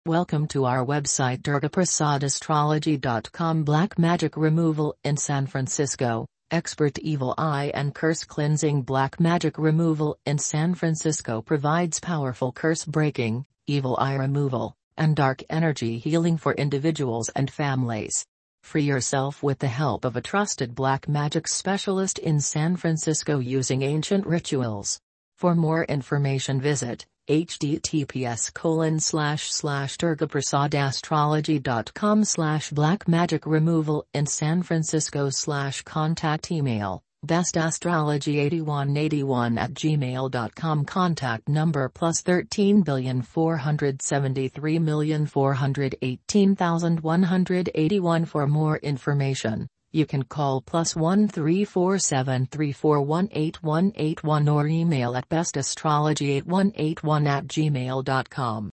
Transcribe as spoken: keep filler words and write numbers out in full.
Welcome to our website durga prasad astrology dot com. Black Magic Removal in San Francisco, Expert Evil Eye and Curse Cleansing. Black Magic Removal in San Francisco provides powerful curse breaking, evil eye removal, and dark energy healing for individuals and families. Free yourself with the help of a trusted black magic specialist in San Francisco using ancient rituals. For more information visit https colon slash slash durga prasad astrology dot com slash black magic removal in San Francisco slash contact email bestastrology eighty-one eighty-one at gmail dot com. Contact number plus thirteen billion four hundred seventy-three million four hundred eighteen thousand one hundred eighty-one. For more information, you can call plus one three four seven three four one eight one eight one or email at bestastrology eight one eight one at gmail dot com.